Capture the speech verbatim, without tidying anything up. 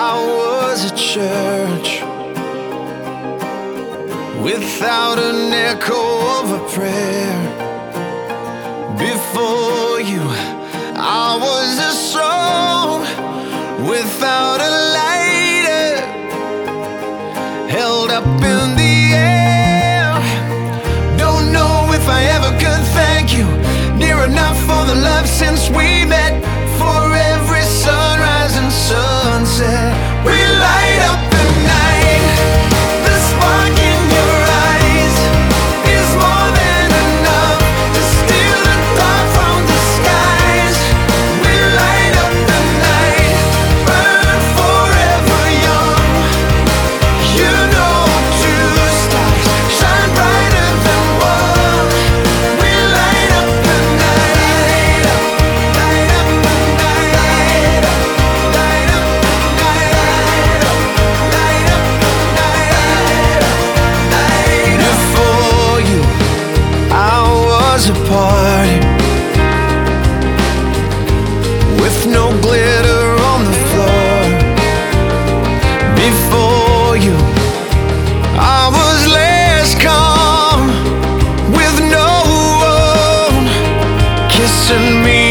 I was a church without an echo of a prayer. Before you, I was a song without a lighter, held up in the air. Don't know if I ever could thank you near enough for the love since we met. For every sunrise and sunset, we light up the night. The spark in your eyes is more than enough to steal the dark from the skies. We light up the night, burn forever young. You know two stars shine brighter than one. We light up the night, light up the night, light up, light up the night, light up the night, light up. Before you, I was a party with no glitter on the floor. Before you, I was less calm with no one kissing me